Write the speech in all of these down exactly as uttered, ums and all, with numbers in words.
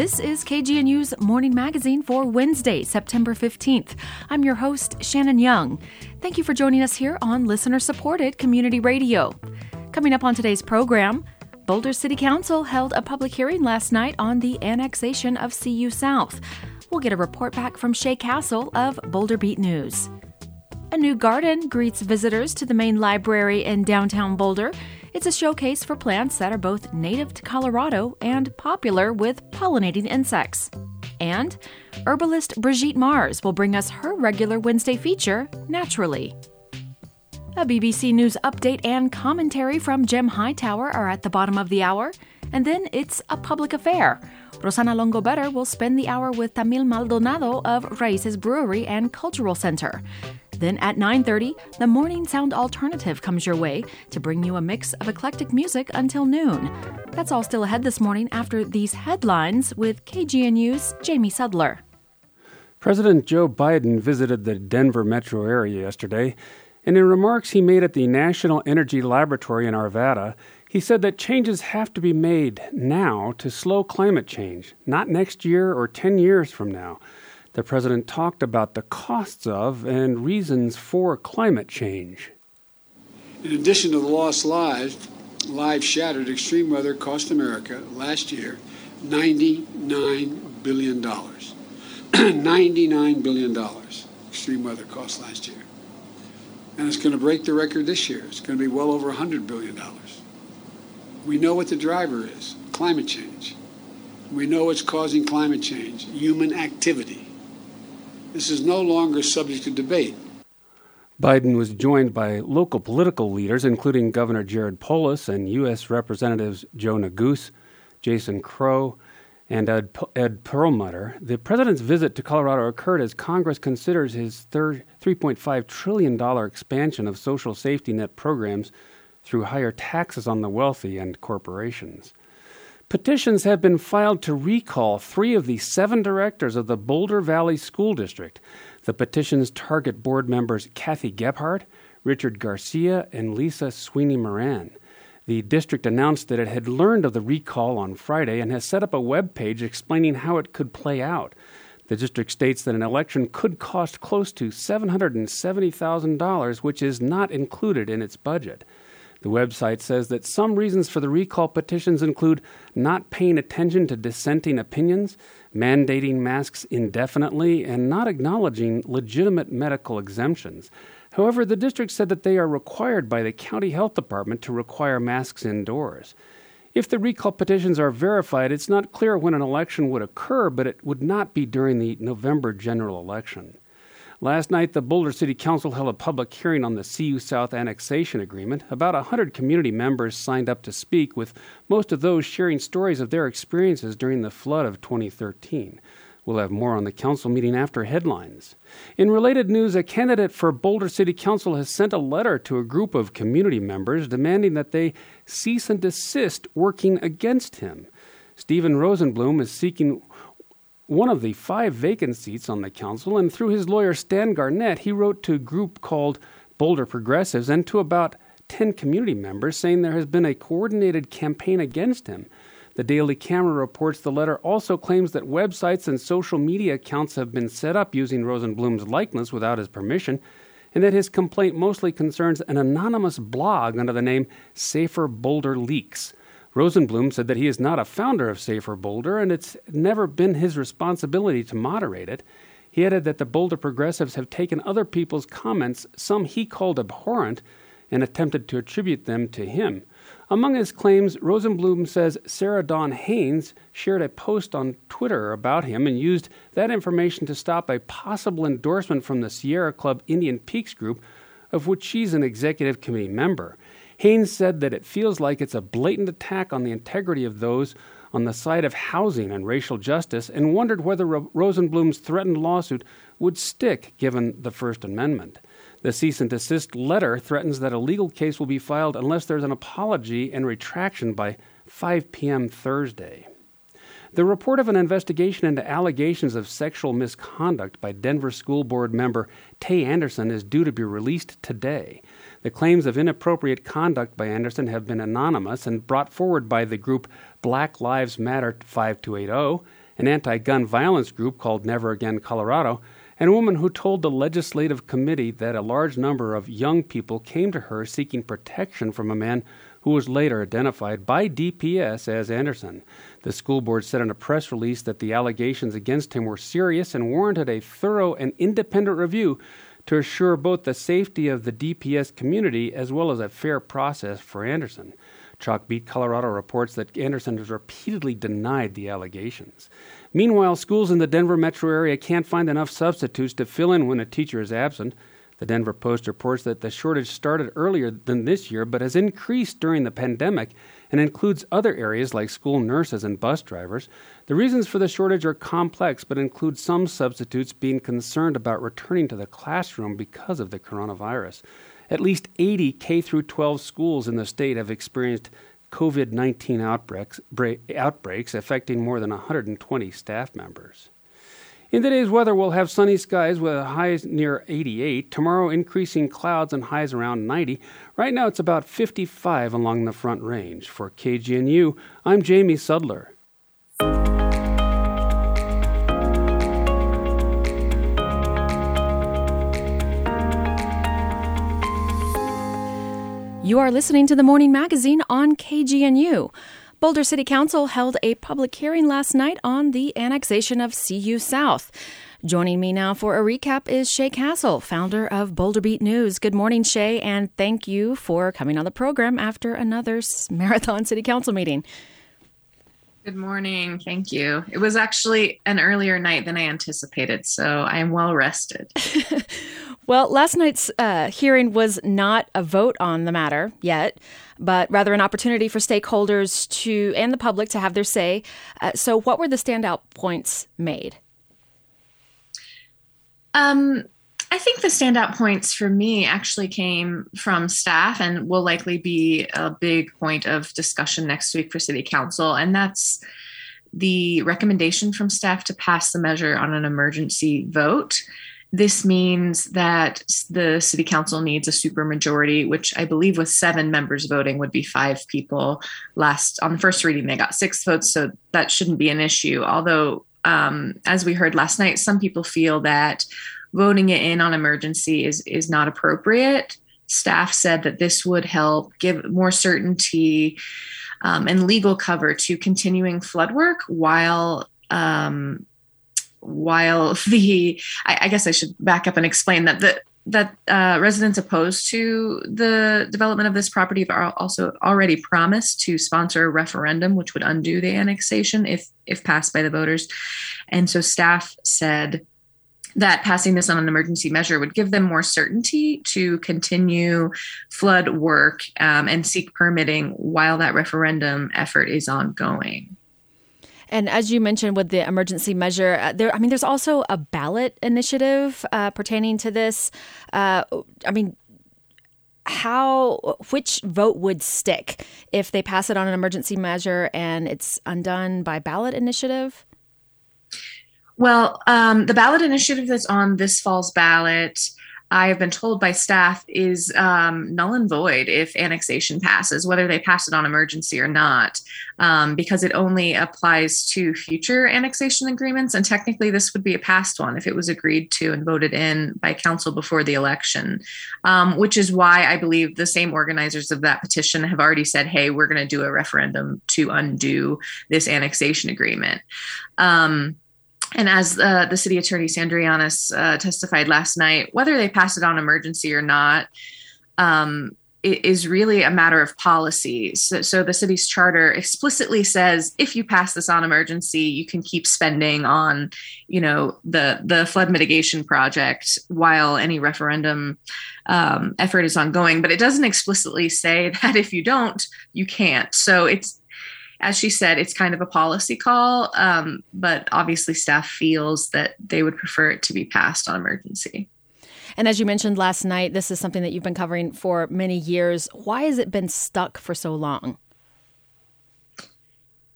This is K G N U's Morning Magazine for Wednesday, September fifteenth. I'm your host, Shannon Young. Thank you for joining us here on listener-supported community radio. Coming up on today's program, Boulder City Council held a public hearing last night on the annexation of C U South. We'll get a report back from Shay Castle of Boulder Beat News. A new garden greets visitors to the main library in downtown Boulder. It's a showcase for plants that are both native to Colorado and popular with pollinating insects. And herbalist Brigitte Mars will bring us her regular Wednesday feature, Naturally. A B B C News update and commentary from Jem Hightower are at the bottom of the hour. And then it's a public affair. Rosana Longobetter will spend the hour with Tamil Maldonado of Raíces Brewery and Cultural Center. Then at nine thirty, the Morning Sound Alternative comes your way to bring you a mix of eclectic music until noon. That's all still ahead this morning after these headlines with K G N U's Jamie Sudler. President Joe Biden visited the Denver metro area yesterday, and in remarks he made at the National Energy Laboratory in Arvada, he said that changes have to be made now to slow climate change, not next year or ten years from now. The president talked about the costs of and reasons for climate change. In addition to the lost lives, lives shattered, extreme weather cost America last year ninety-nine billion dollars. ninety-nine billion dollars extreme weather cost last year. And it's going to break the record this year. It's going to be well over one hundred billion dollars. We know what the driver is, climate change. We know what's causing climate change, human activity. This is no longer subject to debate. Biden was joined by local political leaders, including Governor Jared Polis and U S Representatives Joe Neguse, Jason Crow, and Ed, Ed Perlmutter. The president's visit to Colorado occurred as Congress considers his three point five trillion dollars expansion of social safety net programs through higher taxes on the wealthy and corporations. Petitions have been filed to recall three of the seven directors of the Boulder Valley School District. The petitions target board members Kathy Gebhardt, Richard Garcia, and Lisa Sweeney Moran. The district announced that it had learned of the recall on Friday and has set up a web page explaining how it could play out. The district states that an election could cost close to seven hundred seventy thousand dollars, which is not included in its budget. The website says that some reasons for the recall petitions include not paying attention to dissenting opinions, mandating masks indefinitely, and not acknowledging legitimate medical exemptions. However, the district said that they are required by the county health department to require masks indoors. If the recall petitions are verified, it's not clear when an election would occur, but it would not be during the November general election. Last night, the Boulder City Council held a public hearing on the C U South annexation agreement. About one hundred community members signed up to speak, with most of those sharing stories of their experiences during the flood of twenty thirteen. We'll have more on the council meeting after headlines. In related news, a candidate for Boulder City Council has sent a letter to a group of community members demanding that they cease and desist working against him. Stephen Rosenblum is seeking one of the five vacant seats on the council, and through his lawyer Stan Garnett, he wrote to a group called Boulder Progressives and to about ten community members saying there has been a coordinated campaign against him. The Daily Camera reports the letter also claims that websites and social media accounts have been set up using Rosenblum's likeness without his permission, and that his complaint mostly concerns an anonymous blog under the name Safer Boulder Leaks. Rosenblum said that he is not a founder of Safer Boulder, and it's never been his responsibility to moderate it. He added that the Boulder Progressives have taken other people's comments, some he called abhorrent, and attempted to attribute them to him. Among his claims, Rosenblum says Sarah Dawn Haynes shared a post on Twitter about him and used that information to stop a possible endorsement from the Sierra Club Indian Peaks group, of which she's an executive committee member. Haynes said that it feels like it's a blatant attack on the integrity of those on the side of housing and racial justice, and wondered whether Ro- Rosenblum's threatened lawsuit would stick given the First Amendment. The cease and desist letter threatens that a legal case will be filed unless there's an apology and retraction by five p.m. Thursday. The report of an investigation into allegations of sexual misconduct by Denver School Board member Tay Anderson is due to be released today. The claims of inappropriate conduct by Anderson have been anonymous and brought forward by the group Black Lives Matter five two eight zero an anti-gun violence group called Never Again Colorado, and a woman who told the legislative committee that a large number of young people came to her seeking protection from a man who was later identified by D P S as Anderson. The school board said in a press release that the allegations against him were serious and warranted a thorough and independent review to assure both the safety of the D P S community as well as a fair process for Anderson. Chalkbeat Colorado reports that Anderson has repeatedly denied the allegations. Meanwhile, schools in the Denver metro area can't find enough substitutes to fill in when a teacher is absent. The Denver Post reports that the shortage started earlier than this year, but has increased during the pandemic and includes other areas like school nurses and bus drivers. The reasons for the shortage are complex, but include some substitutes being concerned about returning to the classroom because of the coronavirus. At least eighty K through twelve schools in the state have experienced COVID nineteen outbreaks, break, outbreaks affecting more than one hundred twenty staff members. In today's weather, we'll have sunny skies with highs near eighty-eight. Tomorrow, increasing clouds and highs around ninety. Right now, it's about fifty-five along the Front Range. For K G N U, I'm Jamie Sudler. You are listening to the Morning Magazine on K G N U. Boulder City Council held a public hearing last night on the annexation of C U South. Joining me now for a recap is Shay Castle, founder of Boulder Beat News. Good morning, Shay, and thank you for coming on the program after another marathon city council meeting. Good morning. Thank you. It was actually an earlier night than I anticipated, so I am well rested. Well, last night's uh, hearing was not a vote on the matter yet, but rather an opportunity for stakeholders to and the public to have their say. Uh, so what were the standout points made? Um, I think the standout points for me actually came from staff and will likely be a big point of discussion next week for City Council. And that's the recommendation from staff to pass the measure on an emergency vote. This means that the City Council needs a supermajority, which I believe with seven members voting would be five people. Last on the first reading, they got six votes, so that shouldn't be an issue. Although, um, as we heard last night, some people feel that voting it in on emergency is, is not appropriate. Staff said that this would help give more certainty um, and legal cover to continuing flood work while um, while the, I, I guess I should back up and explain that the that uh, residents opposed to the development of this property are also already promised to sponsor a referendum, which would undo the annexation if if passed by the voters. And so staff said that passing this on an emergency measure would give them more certainty to continue flood work um, and seek permitting while that referendum effort is ongoing. And as you mentioned with the emergency measure, uh, there, I mean, there's also a ballot initiative uh, pertaining to this. Uh, I mean, how, which vote would stick if they pass it on an emergency measure and it's undone by ballot initiative? Well, um, the ballot initiative that's on this fall's ballot, I have been told by staff, is um, null and void if annexation passes, whether they pass it on emergency or not, um, because it only applies to future annexation agreements. And technically, this would be a passed one if it was agreed to and voted in by council before the election, um, which is why I believe the same organizers of that petition have already said, hey, we're going to do a referendum to undo this annexation agreement. Um, And as uh, the city attorney Sandrianis uh, testified last night, whether they pass it on emergency or not um, it is really a matter of policy. So, so the city's charter explicitly says, if you pass this on emergency, you can keep spending on, you know, the the flood mitigation project while any referendum um, effort is ongoing. But it doesn't explicitly say that if you don't, you can't. So it's, as she said, it's kind of a policy call, um, but obviously staff feels that they would prefer it to be passed on emergency. And as you mentioned last night, this is something that you've been covering for many years. Why has it been stuck for so long?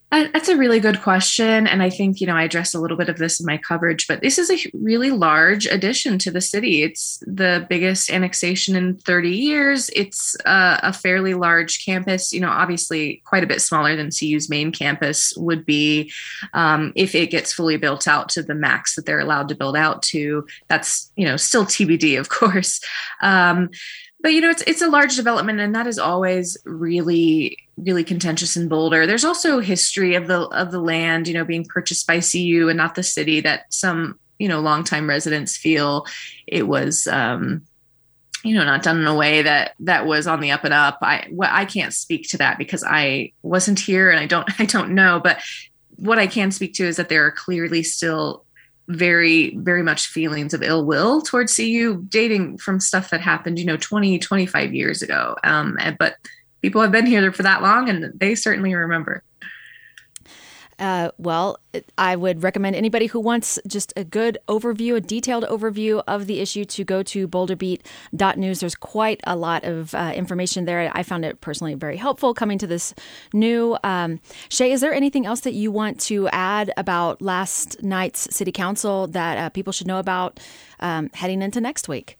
That's a really good question. And I think, you know, I addressed a little bit of this in my coverage, but this is a really large addition to the city. It's the biggest annexation in thirty years. It's a, a fairly large campus, you know, obviously quite a bit smaller than C U's main campus would be um, if it gets fully built out to the max that they're allowed to build out to. That's, you know, still T B D, of course. Um, But, you know, it's it's a large development, and that is always really, really contentious in Boulder. There's also history of the of the land, you know, being purchased by C U and not the city, that some, you know, longtime residents feel it was, um, you know, not done in a way that that was on the up and up. I well, I can't speak to that because I wasn't here and I don't I don't know. But what I can speak to is that there are clearly still very, very much feelings of ill will towards C U dating from stuff that happened, you know, twenty, twenty-five years ago. Um, but people have been here for that long and they certainly remember. Uh, well, I would recommend anybody who wants just a good overview, a detailed overview of the issue, to go to boulder beat dot news. There's quite a lot of uh, information there. I found it personally very helpful coming to this new. Um, Shay, is there anything else that you want to add about last night's city council that uh, people should know about um, heading into next week?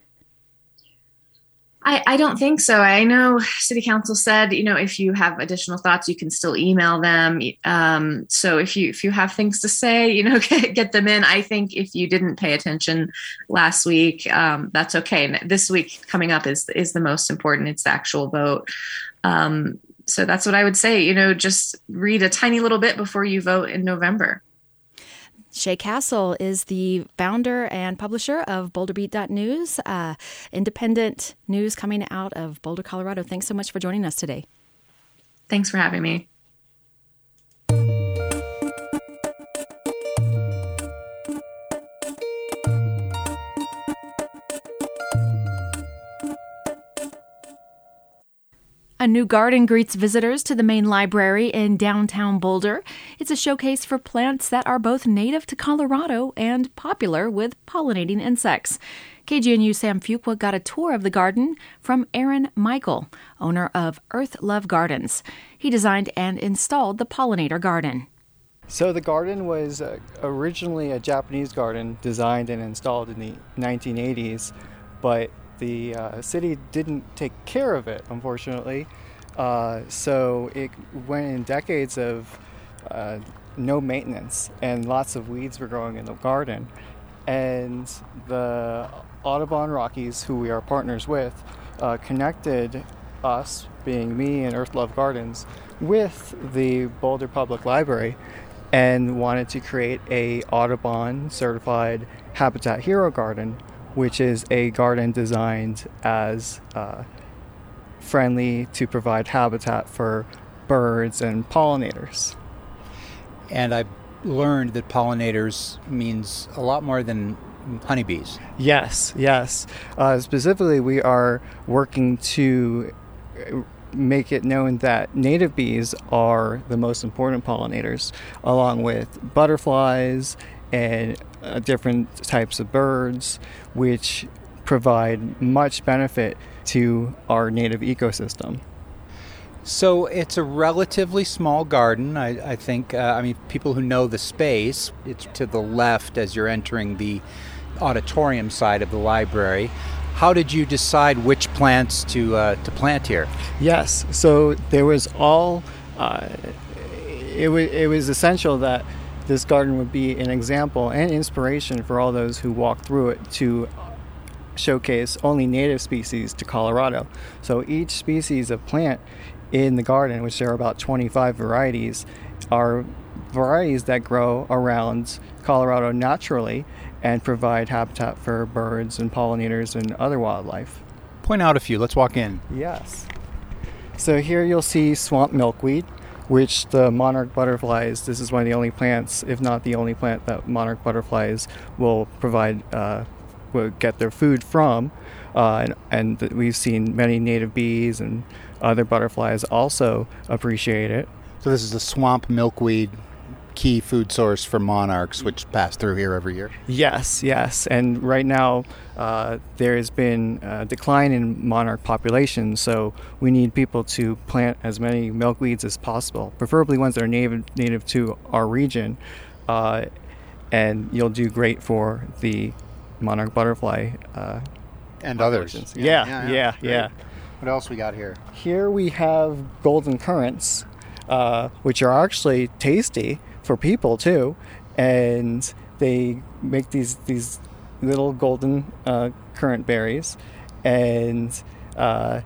I, I don't think so. I know City Council said, you know, if you have additional thoughts, you can still email them. Um, so if you if you have things to say, you know, get, get them in. I think if you didn't pay attention last week, um, that's okay. And this week coming up is is the most important. It's the actual vote. Um, so that's what I would say. You know, just read a tiny little bit before you vote in November. Shay Castle is the founder and publisher of boulder beat dot news, uh, independent news coming out of Boulder, Colorado. Thanks so much for joining us today. Thanks for having me. A new garden greets visitors to the main library in downtown Boulder. It's a showcase for plants that are both native to Colorado and popular with pollinating insects. K G N U Sam Fuqua got a tour of the garden from Aaron Michael, owner of Earth Love Gardens. He designed and installed the pollinator garden. So the garden was uh, originally a Japanese garden designed and installed in the nineteen eighties, but the uh, city didn't take care of it, unfortunately. Uh, so it went in decades of uh, no maintenance, and lots of weeds were growing in the garden. And the Audubon Rockies, who we are partners with, uh, connected us, being me and Earth Love Gardens, with the Boulder Public Library, and wanted to create a Audubon certified Habitat Hero garden, which is a garden designed as uh, friendly to provide habitat for birds and pollinators. And I learned that pollinators means a lot more than honeybees. Yes, yes. Uh, specifically, we are working to make it known that native bees are the most important pollinators, along with butterflies and uh, different types of birds, which provide much benefit to our native ecosystem. So it's a relatively small garden. I, I think, uh, I mean, people who know the space, it's to the left as you're entering the auditorium side of the library. How did you decide which plants to uh, to plant here? Yes, so there was all, uh, it, w- it was essential that this garden would be an example and inspiration for all those who walk through it to showcase only native species to Colorado. So each species of plant in the garden, which there are about twenty-five varieties, are varieties that grow around Colorado naturally and provide habitat for birds and pollinators and other wildlife. Point out a few. Let's walk in. Yes. So here you'll see swamp milkweed, which the monarch butterflies, this is one of the only plants, if not the only plant, that monarch butterflies will provide, uh, will get their food from. Uh, and, and we've seen many native bees and other butterflies also appreciate it. So this is the swamp milkweed. key food source for monarchs, which pass through here every year. Yes, yes. And right now, uh, there has been a decline in monarch populations, so we need people to plant as many milkweeds as possible, preferably ones that are native, native to our region. Uh, and you'll do great for the monarch butterfly uh, and others. Yeah, yeah, yeah. yeah, yeah. What else we got here? Here we have golden currants, uh, which are actually tasty for people too, and they make these these little golden uh, currant berries, and uh,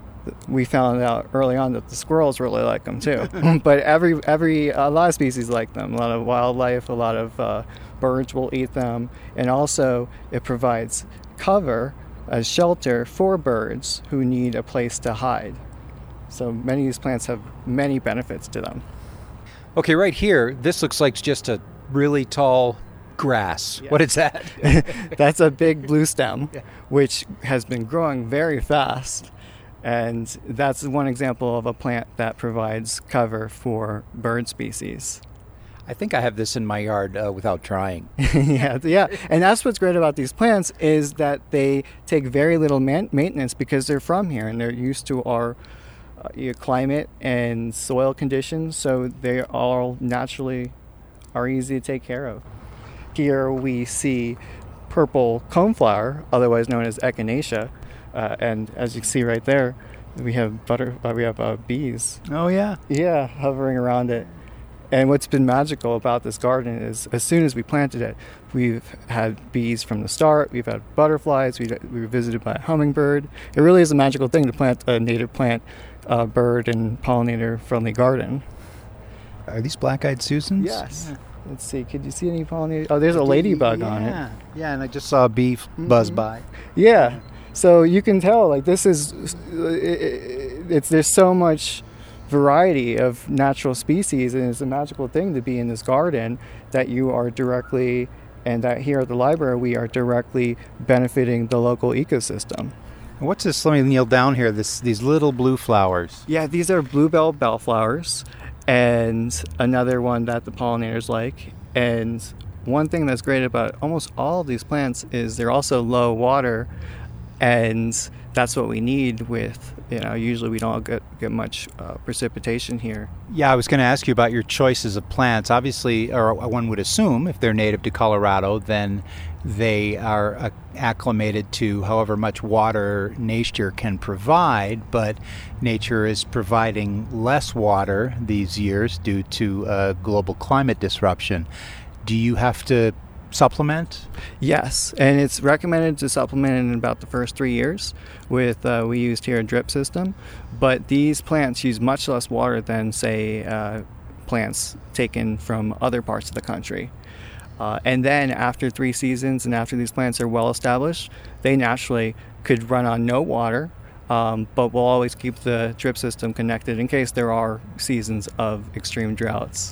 we found out early on that the squirrels really like them too. But every every a lot of species like them. A lot of wildlife, a lot of uh, birds will eat them, and also it provides cover as shelter for birds who need a place to hide. So many of these plants have many benefits to them. Okay, right here, this looks like just a really tall grass. Yeah. What is that? That's a big blue stem, yeah. which has been growing very fast. And that's one example of a plant that provides cover for bird species. I think I have this in my yard uh, without trying. yeah, yeah, and that's what's great about these plants is that they take very little man- maintenance because they're from here and they're used to our uh, climate and soil conditions, so they all naturally are easy to take care of. Here we see purple coneflower, otherwise known as echinacea, uh, and as you can see right there, we have butter. Uh, we have uh, bees. Oh yeah, yeah, hovering around it. And what's been magical about this garden is as soon as we planted it, we've had bees from the start, we've had butterflies, we we were visited by a hummingbird. It really is a magical thing to plant a native plant, uh, bird, and pollinator-friendly garden. Are these black-eyed Susans? Yes. Yeah. Let's see, could you see any pollinators? Oh, there's a ladybug yeah. on it. Yeah, and I just saw a bee mm-hmm. buzz by. Yeah, so you can tell, like, this is, it, it's there's so much variety of natural species, and it's a magical thing to be in this garden that you are directly, and that here at the library we are directly benefiting the local ecosystem. What's this? Let me kneel down here. This these little blue flowers. Yeah, these are bluebell bellflowers, and another one that the pollinators like. And one thing that's great about almost all of these plants is they're also low water, and that's what we need with, you know, usually we don't get, get much uh, precipitation here. Yeah, I was going to ask you about your choices of plants. Obviously, or one would assume, if they're native to Colorado, then they are uh, acclimated to however much water nature can provide, but nature is providing less water these years due to uh, global climate disruption. Do you have to supplement? Yes, and it's recommended to supplement in about the first three years with, uh, we used here a drip system, but these plants use much less water than, say, uh, plants taken from other parts of the country. Uh, and then after three seasons and after these plants are well established, they naturally could run on no water, um, but we'll always keep the drip system connected in case there are seasons of extreme droughts.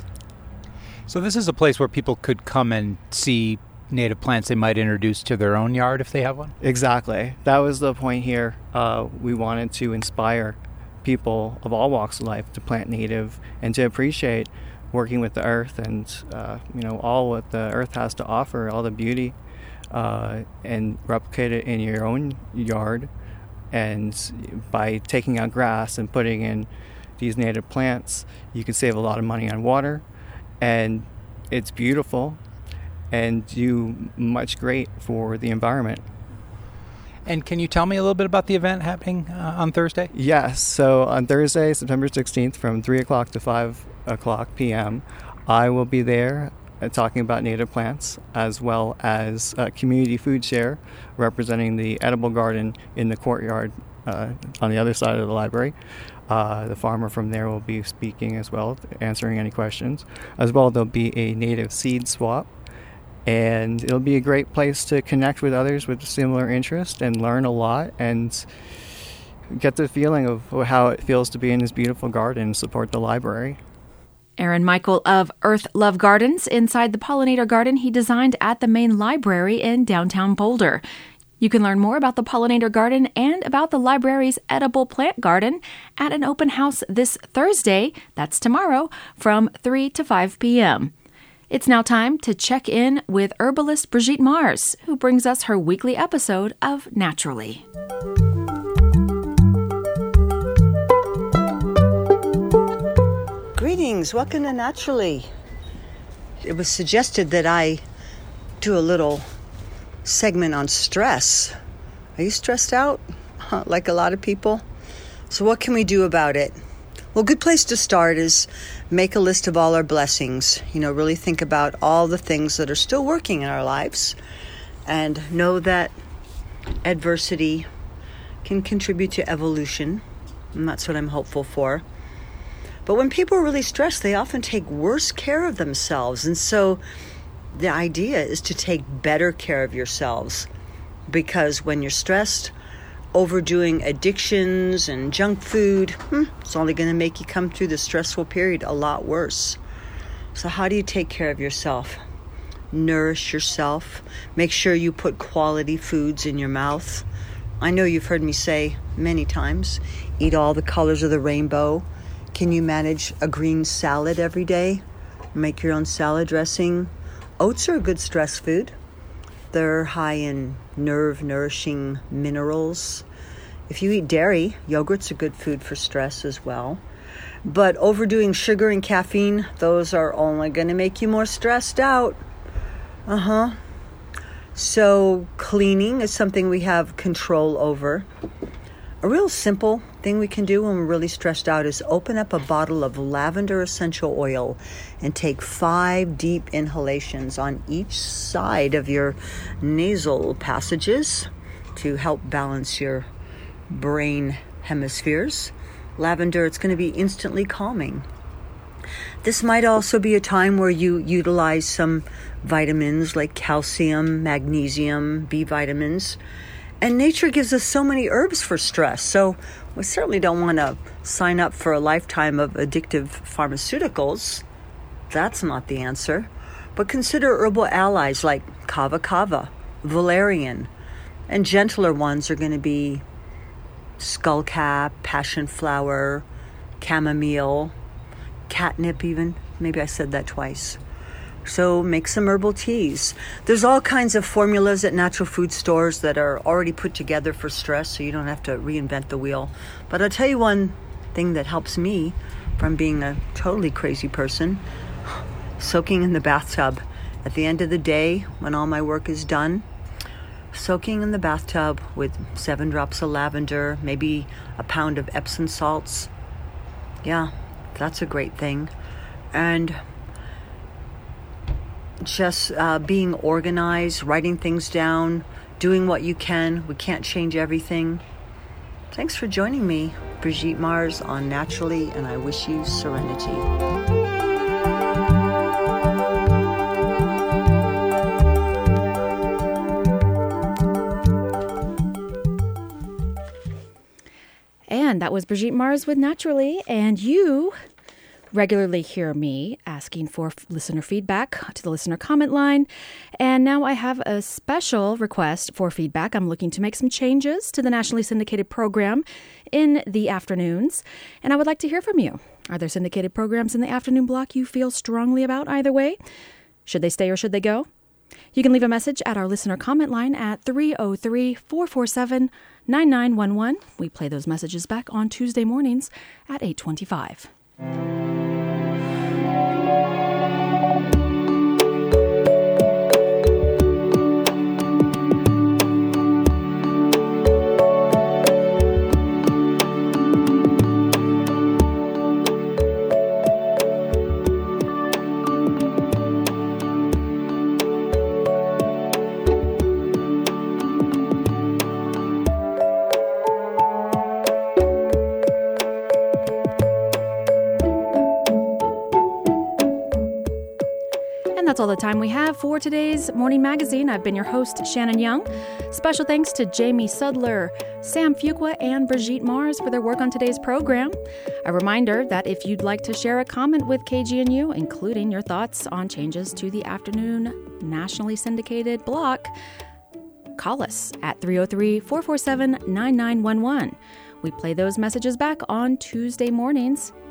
So this is a place where people could come and see native plants they might introduce to their own yard if they have one? Exactly. That was the point here. Uh, we wanted to inspire people of all walks of life to plant native and to appreciate working with the earth and, uh, you know, all what the earth has to offer, all the beauty, uh, and replicate it in your own yard. And by taking out grass and putting in these native plants, you can save a lot of money on water. And it's beautiful and do much great for the environment. And can you tell me a little bit about the event happening uh, on Thursday? Yes. So on Thursday, September sixteenth, from three o'clock to five o'clock p.m., I will be there uh, talking about native plants, as well as a community food share representing the edible garden in the courtyard uh, on the other side of the library. Uh, the farmer from there will be speaking as well, answering any questions. As well, there'll be a native seed swap, and it'll be a great place to connect with others with similar interest and learn a lot and get the feeling of how it feels to be in this beautiful garden and support the library. Aaron Michael of Earth Love Gardens inside the pollinator garden he designed at the main library in downtown Boulder. You can learn more about the pollinator garden and about the library's edible plant garden at an open house this Thursday, that's tomorrow, from three to five p.m. It's now time to check in with herbalist Brigitte Mars, who brings us her weekly episode of Naturally. Greetings, welcome to Naturally. It was suggested that I do a little segment on stress. Are you stressed out, like a lot of people? So what can we do about it? Well, a good place to start is make a list of all our blessings. You know, really think about all the things that are still working in our lives and know that adversity can contribute to evolution, and that's what I'm hopeful for. But when people are really stressed, they often take worse care of themselves. And so the idea is to take better care of yourselves, because when you're stressed, overdoing addictions and junk food, hmm, it's only going to make you come through the stressful period a lot worse. So how do you take care of yourself? Nourish yourself. Make sure you put quality foods in your mouth. I know you've heard me say many times, eat all the colors of the rainbow. Can you manage a green salad every day? Make your own salad dressing. Oats are a good stress food. They're high in nerve-nourishing minerals. If you eat dairy, yogurt's a good food for stress as well. But overdoing sugar and caffeine, those are only going to make you more stressed out. Uh-huh. So cleaning is something we have control over. A real simple thing we can do when we're really stressed out is open up a bottle of lavender essential oil and take five deep inhalations on each side of your nasal passages to help balance your brain hemispheres. Lavender, it's going to be instantly calming. This might also be a time where you utilize some vitamins like calcium, magnesium, B vitamins. And nature gives us so many herbs for stress, so we certainly don't want to sign up for a lifetime of addictive pharmaceuticals. That's not the answer. But consider herbal allies like kava kava, valerian, and gentler ones are going to be skullcap, passion flower, chamomile, catnip even. Maybe I said that twice. So make some herbal teas. There's all kinds of formulas at natural food stores that are already put together for stress, so you don't have to reinvent the wheel. But I'll tell you one thing that helps me from being a totally crazy person: soaking in the bathtub. At the end of the day, when all my work is done, soaking in the bathtub with seven drops of lavender, maybe a pound of Epsom salts. Yeah, that's a great thing. And just uh, being organized, writing things down, doing what you can. We can't change everything. Thanks for joining me, Brigitte Mars, on Naturally, and I wish you serenity. And that was Brigitte Mars with Naturally, and you regularly hear me asking for listener feedback to the listener comment line. And now I have a special request for feedback. I'm looking to make some changes to the nationally syndicated program in the afternoons, and I would like to hear from you. Are there syndicated programs in the afternoon block you feel strongly about either way? Should they stay or should they go? You can leave a message at our listener comment line at three oh three, four four seven, nine nine one one. We play those messages back on Tuesday mornings at eight twenty-five. That's all the time we have for today's Morning Magazine. I've been your host, Shannon Young. Special thanks to Jamie Sudler, Sam Fuqua, and Brigitte Mars for their work on today's program. A reminder that if you'd like to share a comment with K G N U, including your thoughts on changes to the afternoon nationally syndicated block, call us at three oh three, four four seven, nine nine one one. We play those messages back on Tuesday mornings